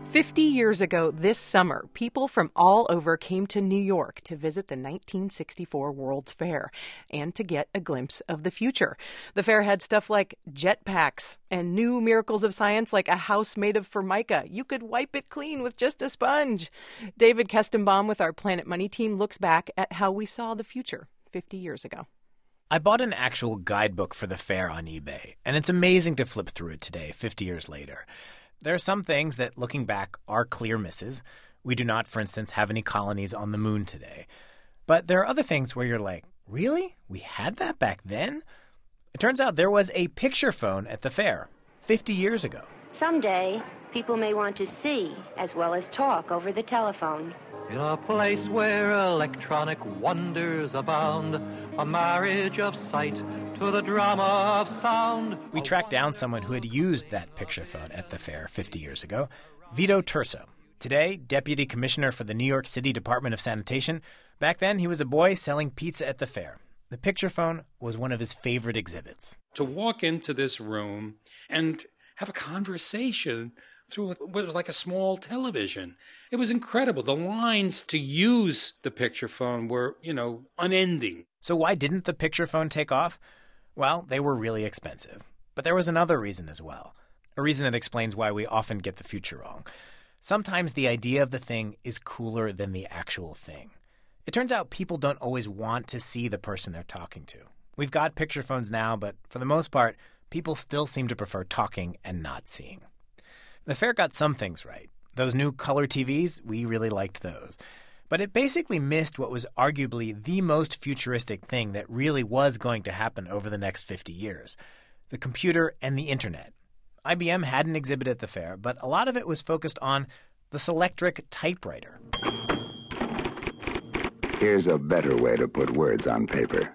50 years ago this summer, people from all over came to New York to visit the 1964 World's Fair and to get a glimpse of the future. The fair had stuff like jetpacks and new miracles of science like a house made of Formica. You could wipe it clean with just a sponge. David Kestenbaum with our Planet Money team looks back at how we saw the future 50 years ago. I bought an actual guidebook for the fair on eBay, and it's amazing to flip through it today, 50 years later. There are some things that, looking back, are clear misses. We do not, for instance, have any colonies on the moon today. But there are other things where you're like, really? We had that back then? It turns out there was a picture phone at the fair 50 years ago. Someday, people may want to see as well as talk over the telephone. In a place where electronic wonders abound, a marriage of sight to the drama of sound. We tracked down someone who had used that picture phone at the fair 50 years ago, Vito Turso. Today, Deputy Commissioner for the New York City Department of Sanitation. Back then, he was a boy selling pizza at the fair. The picture phone was one of his favorite exhibits. To walk into this room and have a conversation through what was like a small television. It was incredible. The lines to use the picture phone were, unending. So why didn't the picture phone take off? Well, they were really expensive. But there was another reason as well. A reason that explains why we often get the future wrong. Sometimes the idea of the thing is cooler than the actual thing. It turns out people don't always want to see the person they're talking to. We've got picture phones now, but for the most part, people still seem to prefer talking and not seeing. The fair got some things right. Those new color TVs, we really liked those. But it basically missed what was arguably the most futuristic thing that really was going to happen over the next 50 years, the computer and the internet. IBM had an exhibit at the fair, but a lot of it was focused on the Selectric typewriter. Here's a better way to put words on paper.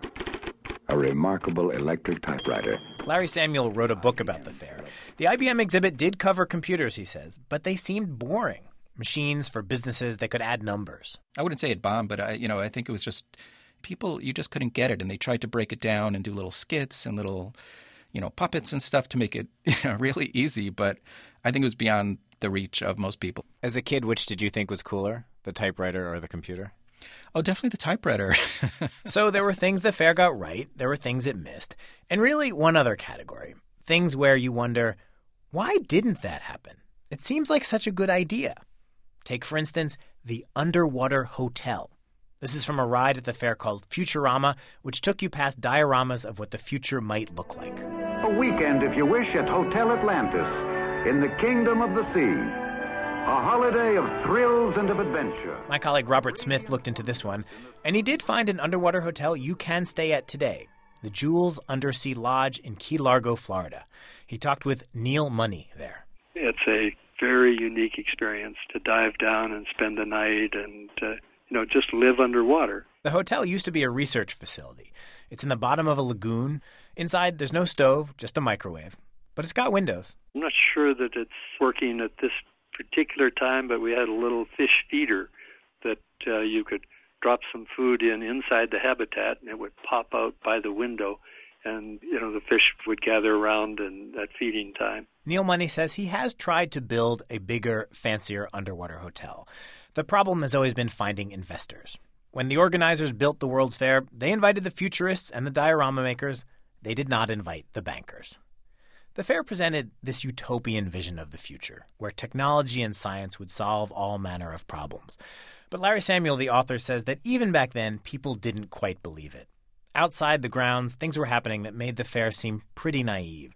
A remarkable electric typewriter. Larry Samuel wrote a book about the fair. The IBM exhibit did cover computers, he says, but they seemed boring. Machines for businesses that could add numbers. I wouldn't say it bombed, but I think it was just people, you just couldn't get it. And they tried to break it down and do little skits and little, puppets and stuff to make it really easy. But I think it was beyond the reach of most people. As a kid, which did you think was cooler, the typewriter or the computer? Oh, definitely the typewriter. So there were things the fair got right. There were things it missed. And really one other category, things where you wonder, why didn't that happen? It seems like such a good idea. Take, for instance, the Underwater Hotel. This is from a ride at the fair called Futurama, which took you past dioramas of what the future might look like. A weekend, if you wish, at Hotel Atlantis, in the Kingdom of the Sea. A holiday of thrills and of adventure. My colleague Robert Smith looked into this one, and he did find an underwater hotel you can stay at today, the Jules Undersea Lodge in Key Largo, Florida. He talked with Neil Money there. It's a very unique experience to dive down and spend the night and, just live underwater. The hotel used to be a research facility. It's in the bottom of a lagoon. Inside, there's no stove, just a microwave. But it's got windows. I'm not sure that it's working at this particular time, but we had a little fish feeder that you could drop some food inside the habitat, and it would pop out by the window, and the fish would gather around in that feeding time. Neil Money says he has tried to build a bigger, fancier underwater hotel. The problem has always been finding investors. When the organizers built the World's Fair, they invited the futurists and the diorama makers. They did not invite the bankers. The fair presented this utopian vision of the future, where technology and science would solve all manner of problems. But Larry Samuel, the author, says that even back then, people didn't quite believe it. Outside the grounds, things were happening that made the fair seem pretty naive.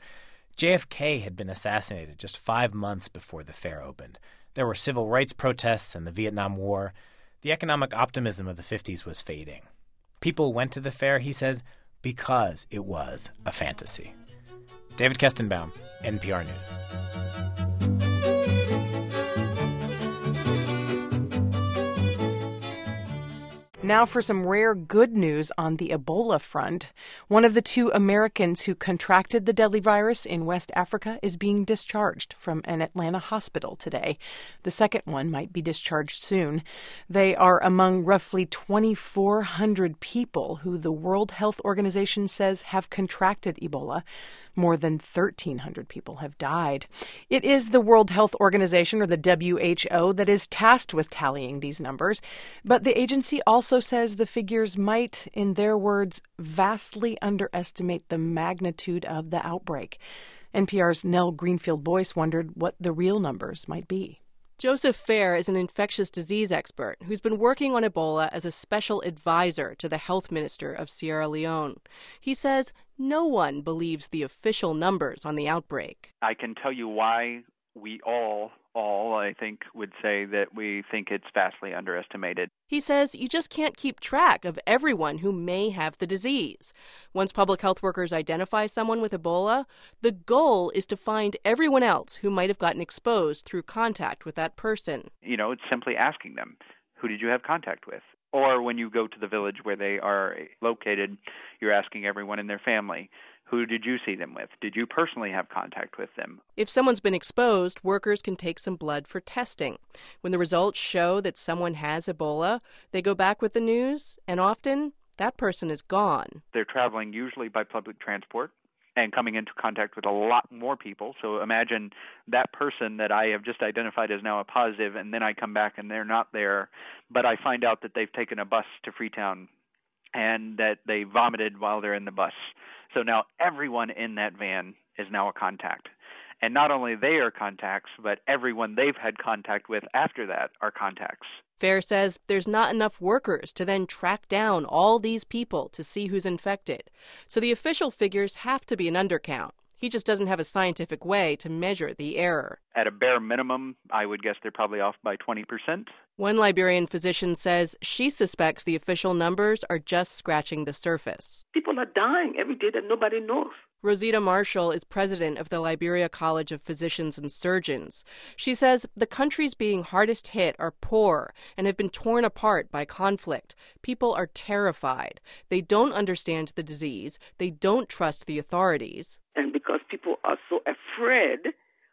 JFK had been assassinated just 5 months before the fair opened. There were civil rights protests and the Vietnam War. The economic optimism of the 50s was fading. People went to the fair, he says, because it was a fantasy. David Kestenbaum, NPR News. Now for some rare good news on the Ebola front. One of the 2 Americans who contracted the deadly virus in West Africa is being discharged from an Atlanta hospital today. The second one might be discharged soon. They are among roughly 2,400 people who the World Health Organization says have contracted Ebola. More than 1,300 people have died. It is the World Health Organization, or the WHO, that is tasked with tallying these numbers. But the agency also says the figures might, in their words, vastly underestimate the magnitude of the outbreak. NPR's Nell Greenfield-Boyce wondered what the real numbers might be. Joseph Fair is an infectious disease expert who's been working on Ebola as a special advisor to the health minister of Sierra Leone. He says no one believes the official numbers on the outbreak. I can tell you why we all, I think, would say that we think it's vastly underestimated. He says you just can't keep track of everyone who may have the disease. Once public health workers identify someone with Ebola, the goal is to find everyone else who might have gotten exposed through contact with that person. It's simply asking them, who did you have contact with? Or when you go to the village where they are located, you're asking everyone in their family, who did you see them with? Did you personally have contact with them? If someone's been exposed, workers can take some blood for testing. When the results show that someone has Ebola, they go back with the news, and often that person is gone. They're traveling usually by public transport and coming into contact with a lot more people. So imagine that person that I have just identified as now a positive, and then I come back and they're not there, but I find out that they've taken a bus to Freetown and that they vomited while they're in the bus. So now everyone in that van is now a contact. And not only they are contacts, but everyone they've had contact with after that are contacts. Fair says there's not enough workers to then track down all these people to see who's infected. So the official figures have to be an undercount. He just doesn't have a scientific way to measure the error. At a bare minimum, I would guess they're probably off by 20%. One Liberian physician says she suspects the official numbers are just scratching the surface. People are dying every day that nobody knows. Rosita Marshall is president of the Liberia College of Physicians and Surgeons. She says the countries being hardest hit are poor and have been torn apart by conflict. People are terrified. They don't understand the disease. They don't trust the authorities. And because people are so afraid,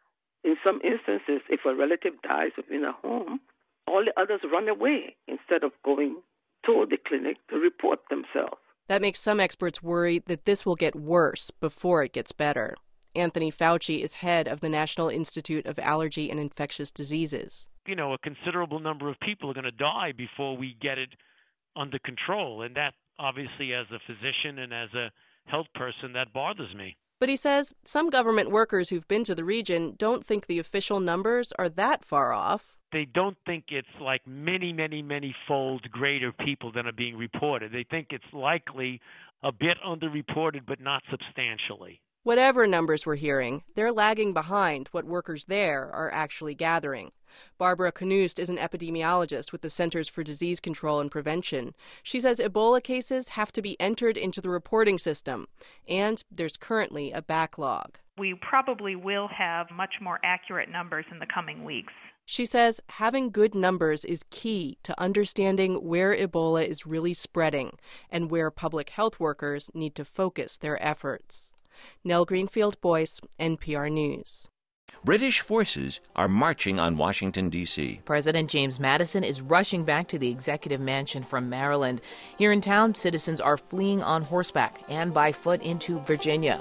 in some instances, if a relative dies within a home, all the others run away instead of going to the clinic to report themselves. That makes some experts worry that this will get worse before it gets better. Anthony Fauci is head of the National Institute of Allergy and Infectious Diseases. A considerable number of people are going to die before we get it under control. And that, obviously, as a physician and as a health person, that bothers me. But he says some government workers who've been to the region don't think the official numbers are that far off. They don't think it's like many, many, many fold greater people than are being reported. They think it's likely a bit underreported, but not substantially. Whatever numbers we're hearing, they're lagging behind what workers there are actually gathering. Barbara Knust is an epidemiologist with the Centers for Disease Control and Prevention. She says Ebola cases have to be entered into the reporting system, and there's currently a backlog. We probably will have much more accurate numbers in the coming weeks. She says having good numbers is key to understanding where Ebola is really spreading and where public health workers need to focus their efforts. Nell Greenfield-Boyce, NPR News. British forces are marching on Washington, D.C. President James Madison is rushing back to the executive mansion from Maryland. Here in town, citizens are fleeing on horseback and by foot into Virginia.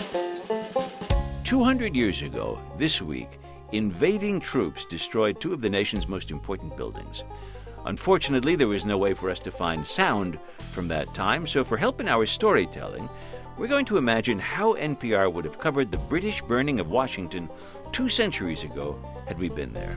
200 years ago, this week, invading troops destroyed 2 of the nation's most important buildings. Unfortunately, there was no way for us to find sound from that time, so for help in our storytelling, we're going to imagine how NPR would have covered the British burning of Washington 2 centuries ago had we been there.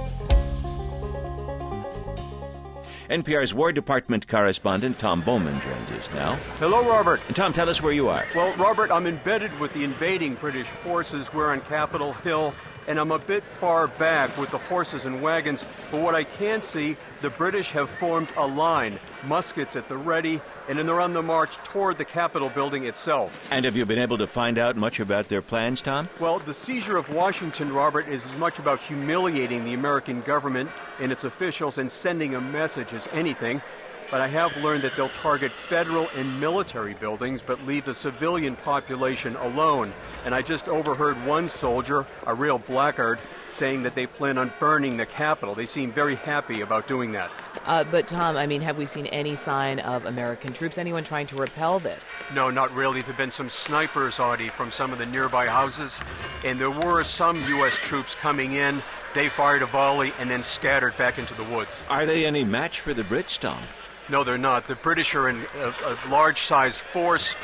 NPR's War Department correspondent Tom Bowman joins us now. Hello, Robert. And Tom, tell us where you are. Well, Robert, I'm embedded with the invading British forces. We're on Capitol Hill, and I'm a bit far back with the horses and wagons. But what I can see, the British have formed a line, muskets at the ready, and then they're on the march toward the Capitol building itself. And have you been able to find out much about their plans, Tom? Well, the seizure of Washington, Robert, is as much about humiliating the American government and its officials and sending a message as anything. but I have learned that they'll target federal and military buildings but leave the civilian population alone. And I just overheard one soldier, a real blackguard, saying that they plan on burning the Capitol. They seem very happy about doing that. But Tom, I mean, have we seen any sign of American troops, anyone trying to repel this? No, not really. There have been some snipers, Audie, from some of the nearby houses, and there were some U.S. troops coming in. They fired a volley and then scattered back into the woods. Are they any match for the Brits, Tom? No, they're not. The British are in a large-sized force,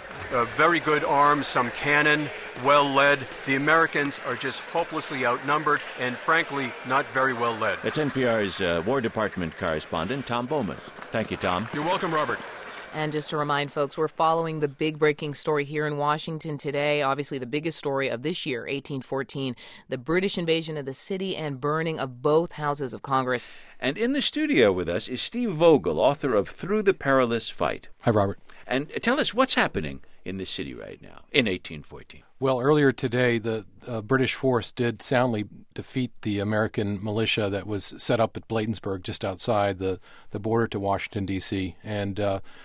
very good arms, some cannon, well-led. The Americans are just hopelessly outnumbered and, frankly, not very well-led. That's NPR's War Department correspondent, Tom Bowman. Thank you, Tom. You're welcome, Robert. And just to remind folks, we're following the big breaking story here in Washington today. Obviously, the biggest story of this year, 1814, the British invasion of the city and burning of both houses of Congress. And in the studio with us is Steve Vogel, author of Through the Perilous Fight. Hi, Robert. And tell us what's happening in the city right now in 1814. Well, earlier today, the British force did soundly defeat the American militia that was set up at Bladensburg, just outside the border to Washington, D.C., and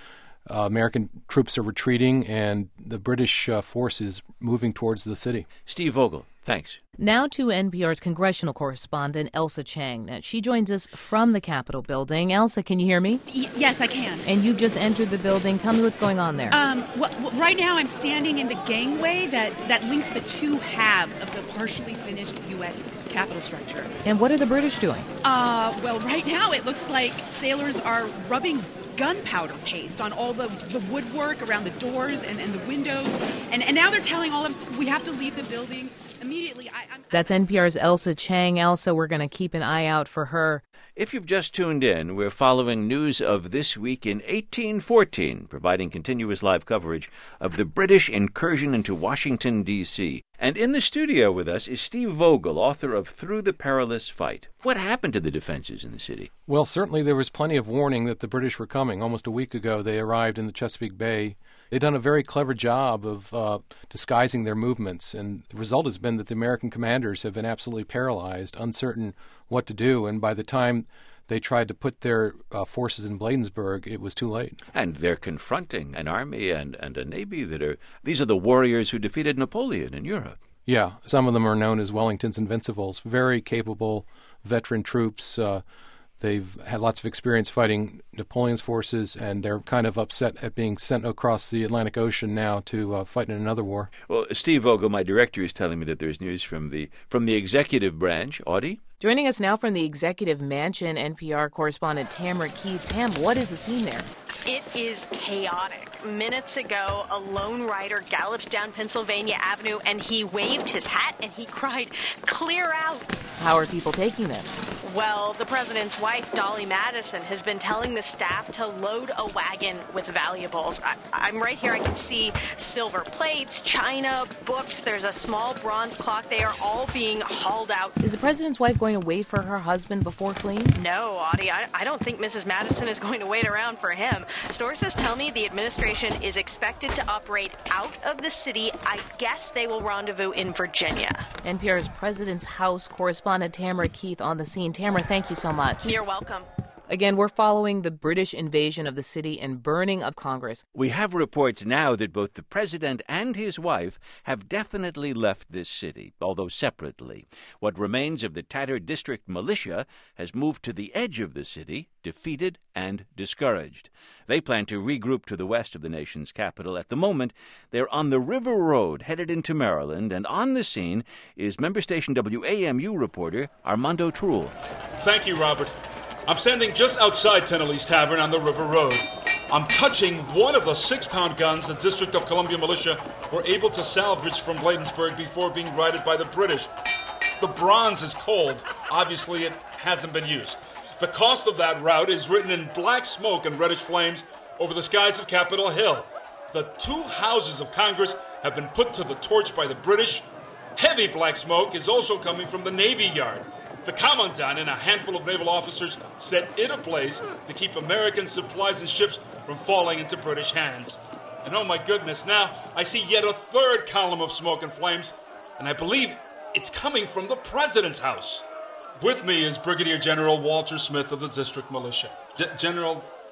American troops are retreating, and the British force is moving towards the city. Steve Vogel, thanks. Now to NPR's congressional correspondent, Elsa Chang. Now, she joins us from the Capitol building. Elsa, can you hear me? Yes, I can. And you've just entered the building. Tell me what's going on there. Right now I'm standing in the gangway that links the two halves of the partially finished U.S. Capitol structure. And what are the British doing? Well, right now it looks like sailors are rubbing gunpowder paste on all the woodwork around the doors and the windows. And now they're telling all of us we have to leave the building immediately. That's NPR's Elsa Chang. Elsa, we're going to keep an eye out for her. If you've just tuned in, we're following news of this week in 1814, providing continuous live coverage of the British incursion into Washington, D.C. And in the studio with us is Steve Vogel, author of Through the Perilous Fight. What happened to the defenses in the city? Well, certainly there was plenty of warning that the British were coming. Almost a week ago, they arrived in the Chesapeake Bay. They've done a very clever job of disguising their movements, and the result has been that the American commanders have been absolutely paralyzed, uncertain what to do, and by the time they tried to put their forces in Bladensburg, it was too late. And they're confronting an army and a navy these are the warriors who defeated Napoleon in Europe. Yeah, some of them are known as Wellington's Invincibles, very capable veteran troops. They've had lots of experience fighting Napoleon's forces, and they're kind of upset at being sent across the Atlantic Ocean now to fight in another war. Well, Steve Vogel, my director, is telling me that there's news from the executive branch. Audie? Joining us now from the Executive Mansion, NPR correspondent Tamara Keith. Tam, what is the scene there? It is chaotic. Minutes ago, a lone rider galloped down Pennsylvania Avenue, and he waved his hat and he cried, "Clear out!" How are people taking this? Well, the president's wife, Dolly Madison, has been telling the staff to load a wagon with valuables. I'm right here. I can see silver plates, china, books. There's a small bronze clock. They are all being hauled out. Is the president's wife going to wait for her husband before fleeing? No, Audie. I don't think Mrs. Madison is going to wait around for him. Sources tell me the administration is expected to operate out of the city. I guess they will rendezvous in Virginia. NPR's President's House correspondent Tamara Keith on the scene. Tamara, thank you so much. You're welcome. Again, we're following the British invasion of the city and burning of Congress. We have reports now that both the president and his wife have definitely left this city, although separately. What remains of the tattered district militia has moved to the edge of the city, defeated and discouraged. They plan to regroup to the west of the nation's capital. At the moment, they're on the River Road, headed into Maryland, and on the scene is member station WAMU reporter Armando Truel. Thank you, Robert. I'm standing just outside Tennelly's Tavern on the River Road. I'm touching one of the 6-pound guns the District of Columbia militia were able to salvage from Bladensburg before being righted by the British. The bronze is cold. Obviously, it hasn't been used. The cost of that route is written in black smoke and reddish flames over the skies of Capitol Hill. The two houses of Congress have been put to the torch by the British. Heavy black smoke is also coming from the Navy Yard. The Commandant and a handful of naval officers set it ablaze to keep American supplies and ships from falling into British hands. And oh my goodness, now I see yet a third column of smoke and flames, and I believe it's coming from the President's house. With me is Brigadier General Walter Smith of the District Militia. General,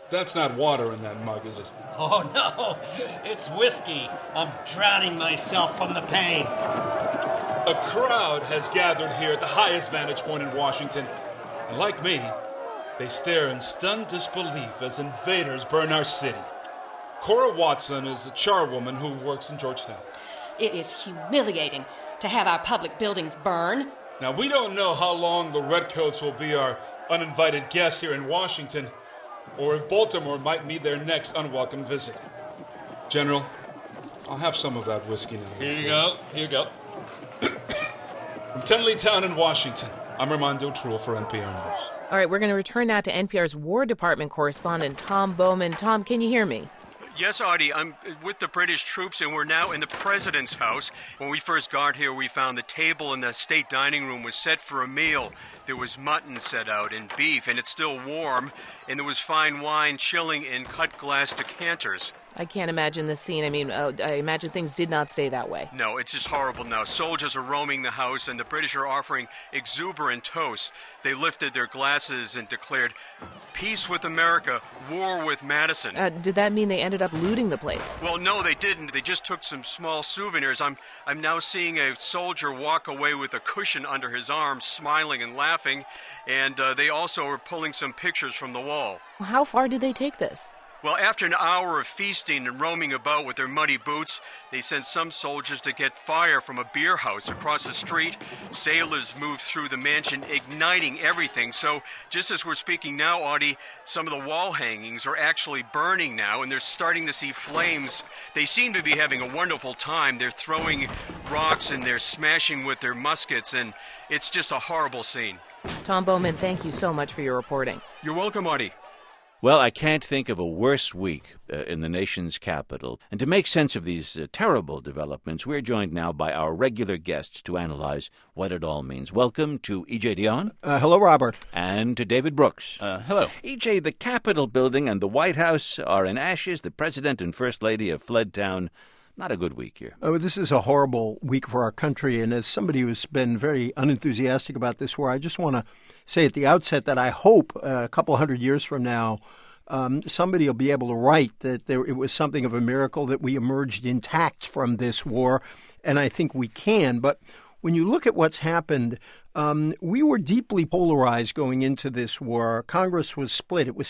That's not water in that mug, is it? Oh, no, it's whiskey. I'm drowning myself from the pain. A crowd has gathered here at the highest vantage point in Washington. And like me, they stare in stunned disbelief as invaders burn our city. Cora Watson is the charwoman who works in Georgetown. It is humiliating to have our public buildings burn. Now, we don't know how long the Redcoats will be our uninvited guests here in Washington, or if Baltimore might need their next unwelcome visit. General, I'll have some of that whiskey now. Here you go. Here you go. From Tenleytown in Washington, I'm Armando Truel for NPR News. All right, we're going to return now to NPR's War Department correspondent, Tom Bowman. Tom, can you hear me? Yes, Artie, I'm with the British troops, and we're now in the President's house. When we first got here, we found the table in the state dining room was set for a meal. There was mutton set out and beef, and it's still warm, and there was fine wine chilling in cut glass decanters. I can't imagine the scene. I mean, I imagine things did not stay that way. No, it's just horrible now. Soldiers are roaming the house, and the British are offering exuberant toasts. They lifted their glasses and declared, "Peace with America, war with Madison." Did that mean they ended up looting the place? Well, no, they didn't. They just took some small souvenirs. I'm now seeing a soldier walk away with a cushion under his arm, smiling and laughing, and they also are pulling some pictures from the wall. How far did they take this? Well, after an hour of feasting and roaming about with their muddy boots, they sent some soldiers to get fire from a beer house across the street. Sailors moved through the mansion, igniting everything. So, just as we're speaking now, Audie, some of the wall hangings are actually burning now, and they're starting to see flames. They seem to be having a wonderful time. They're throwing rocks and they're smashing with their muskets, and it's just a horrible scene. Tom Bowman, thank you so much for your reporting. You're welcome, Audie. Well, I can't think of a worse week in the nation's capital. And to make sense of these terrible developments, we're joined now by our regular guests to analyze what it all means. Welcome to E.J. Dionne. Hello, Robert. And to David Brooks. Hello. E.J., the Capitol building and the White House are in ashes. The President and First Lady have fled town. Not a good week here. Oh, this is a horrible week for our country. And as somebody who's been very unenthusiastic about this war, I just want to say at the outset that I hope a couple hundred years from now, somebody will be able to write that it was something of a miracle that we emerged intact from this war. And I think we can. But when you look at what's happened, we were deeply polarized going into this war. Congress was split. It was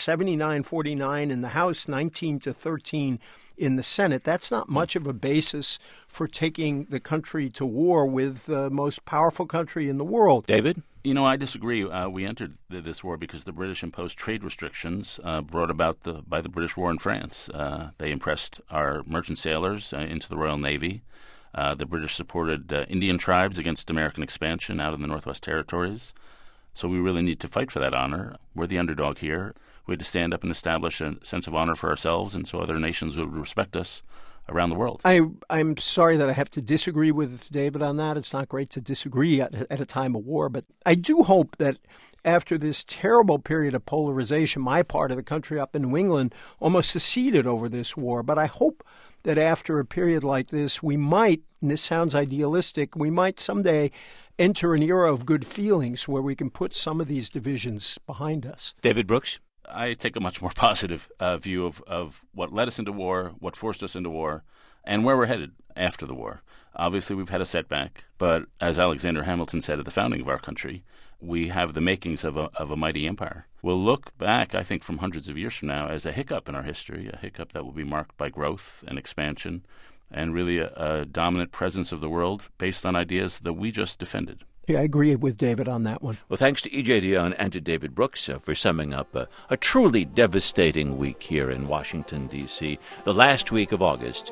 79-49 in the House, 19-13 in the Senate. That's not much of a basis for taking the country to war with the most powerful country in the world. David? You know, I disagree. We entered this war because the British imposed trade restrictions brought about by the British war in France. They impressed our merchant sailors into the Royal Navy. The British supported Indian tribes against American expansion out in the Northwest Territories. So we really need to fight for that honor. We're the underdog here. We had to stand up and establish a sense of honor for ourselves, and so other nations would respect us around the world. I'm sorry that I have to disagree with David on that. It's not great to disagree at a time of war, but I do hope that after this terrible period of polarization, my part of the country up in New England almost seceded over this war. But I hope that after a period like this, we might, and this sounds idealistic, we might someday enter an era of good feelings where we can put some of these divisions behind us. David Brooks? I take a much more positive view of what led us into war, what forced us into war, and where we're headed after the war. Obviously, we've had a setback, but as Alexander Hamilton said at the founding of our country, we have the makings of a mighty empire. We'll look back, I think, from hundreds of years from now as a hiccup in our history, a hiccup that will be marked by growth and expansion and really a dominant presence of the world based on ideas that we just defended. Yeah, I agree with David on that one. Well, thanks to E.J. Dionne and to David Brooks for summing up a truly devastating week here in Washington, D.C., the last week of August,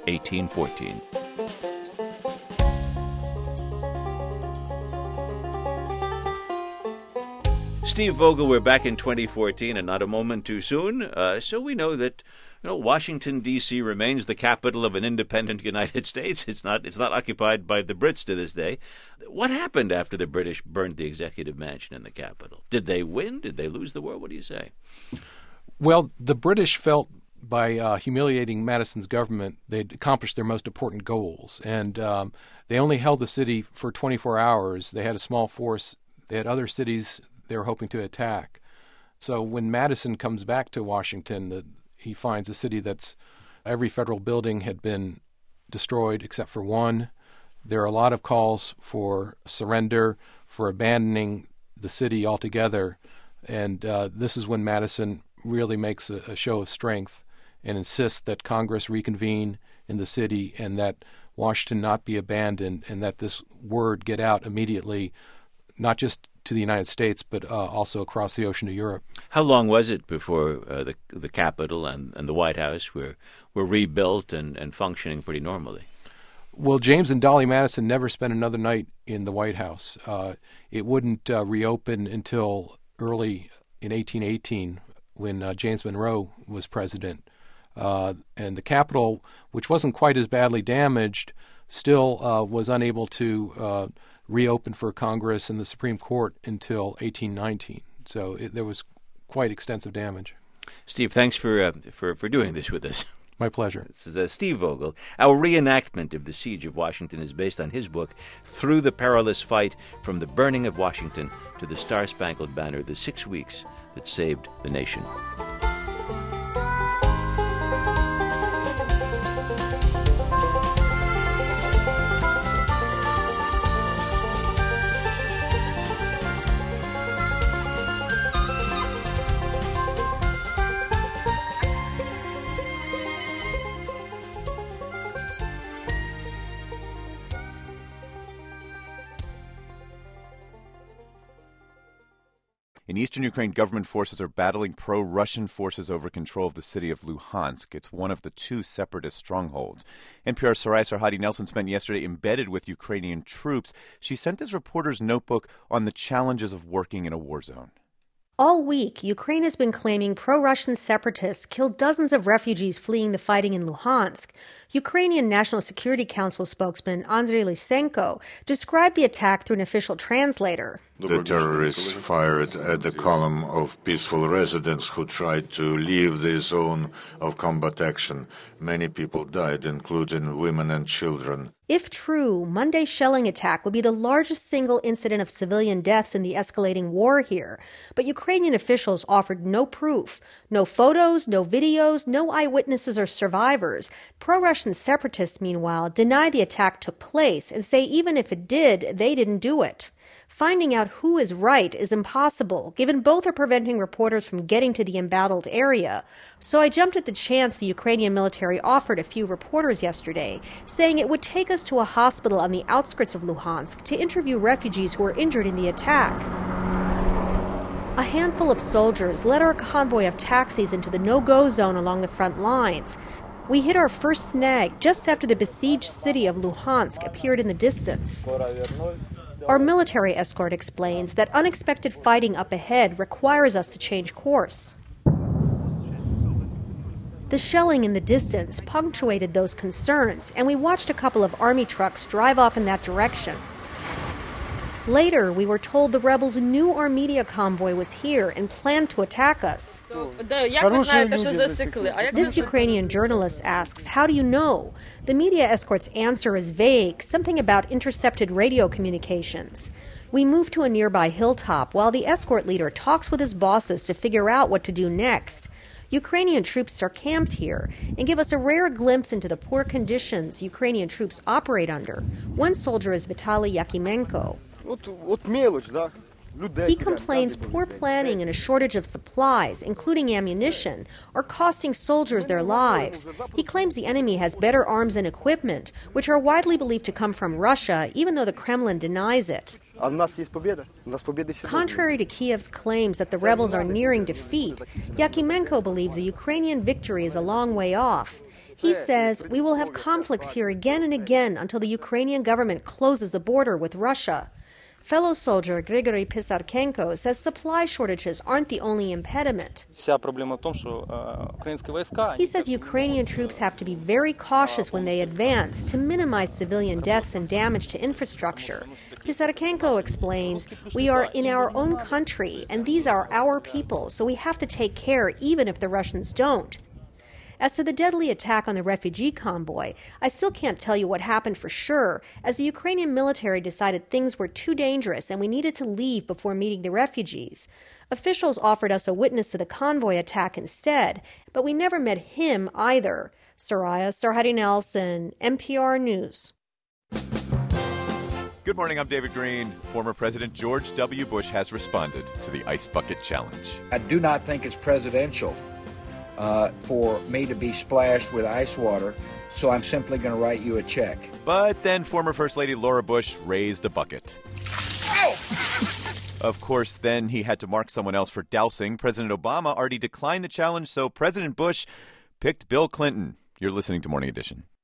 1814. Steve Vogel, we're back in 2014 and not a moment too soon, so we know that Washington, D.C. remains the capital of an independent United States. It's not occupied by the Brits to this day. What happened after the British burned the executive mansion in the Capitol? Did they win? Did they lose the war? What do you say? Well, the British felt by humiliating Madison's government, they'd accomplished their most important goals. And they only held the city for 24 hours. They had a small force. They had other cities they were hoping to attack. So when Madison comes back to Washington, he finds a city that's every federal building had been destroyed except for one. There are a lot of calls for surrender, for abandoning the city altogether. And this is when Madison really makes a show of strength and insists that Congress reconvene in the city and that Washington not be abandoned, and that this word get out immediately, not just to the United States, but also across the ocean to Europe. How long was it before the Capitol and the White House were rebuilt and functioning pretty normally? Well, James and Dolly Madison never spent another night in the White House. It wouldn't reopen until early in 1818 when James Monroe was president. And the Capitol, which wasn't quite as badly damaged, still was unable to reopen for Congress and the Supreme Court until 1819. So there was quite extensive damage. Steve, thanks for doing this with us. My pleasure. This is Steve Vogel. Our reenactment of the Siege of Washington is based on his book, Through the Perilous Fight, From the Burning of Washington to the Star-Spangled Banner, the 6 weeks that saved the nation. In eastern Ukraine, government forces are battling pro-Russian forces over control of the city of Luhansk. It's one of the two separatist strongholds. NPR's Sarai Sarhadi Nelson spent yesterday embedded with Ukrainian troops. She sent this reporter's notebook on the challenges of working in a war zone. All week, Ukraine has been claiming pro-Russian separatists killed dozens of refugees fleeing the fighting in Luhansk. Ukrainian National Security Council spokesman Andriy Lysenko described the attack through an official translator. The terrorists fired at the column of peaceful residents who tried to leave the zone of combat action. Many people died, including women and children. If true, Monday's shelling attack would be the largest single incident of civilian deaths in the escalating war here. But Ukrainian officials offered no proof. No photos, no videos, no eyewitnesses or survivors. Pro-Russian separatists, meanwhile, deny the attack took place and say even if it did, they didn't do it. Finding out who is right is impossible, given both are preventing reporters from getting to the embattled area. So I jumped at the chance the Ukrainian military offered a few reporters yesterday, saying it would take us to a hospital on the outskirts of Luhansk to interview refugees who were injured in the attack. A handful of soldiers led our convoy of taxis into the no-go zone along the front lines. We hit our first snag just after the besieged city of Luhansk appeared in the distance. Our military escort explains that unexpected fighting up ahead requires us to change course. The shelling in the distance punctuated those concerns, and we watched a couple of army trucks drive off in that direction. Later, we were told the rebels knew our media convoy was here and planned to attack us. This Ukrainian journalist asks, how do you know? The media escort's answer is vague, something about intercepted radio communications. We move to a nearby hilltop while the escort leader talks with his bosses to figure out what to do next. Ukrainian troops are camped here and give us a rare glimpse into the poor conditions Ukrainian troops operate under. One soldier is Vitaly Yakimenko. He complains poor planning and a shortage of supplies, including ammunition, are costing soldiers their lives. He claims the enemy has better arms and equipment, which are widely believed to come from Russia, even though the Kremlin denies it. Contrary to Kiev's claims that the rebels are nearing defeat, Yakimenko believes a Ukrainian victory is a long way off. He says, we will have conflicts here again and again until the Ukrainian government closes the border with Russia. Fellow soldier Grigory Pisarchenko says supply shortages aren't the only impediment. He says Ukrainian troops have to be very cautious when they advance to minimize civilian deaths and damage to infrastructure. Pisarchenko explains, we are in our own country, and these are our people, so we have to take care even if the Russians don't. As to the deadly attack on the refugee convoy, I still can't tell you what happened for sure, as the Ukrainian military decided things were too dangerous and we needed to leave before meeting the refugees. Officials offered us a witness to the convoy attack instead, but we never met him either. Soraya Sarhadi Nelson, NPR News. Good morning, I'm David Green. Former President George W. Bush has responded to the Ice Bucket Challenge. I do not think it's presidential for me to be splashed with ice water, so I'm simply going to write you a check. But then former First Lady Laura Bush raised a bucket. Ow! Of course, then he had to mark someone else for dousing. President Obama already declined the challenge, so President Bush picked Bill Clinton. You're listening to Morning Edition.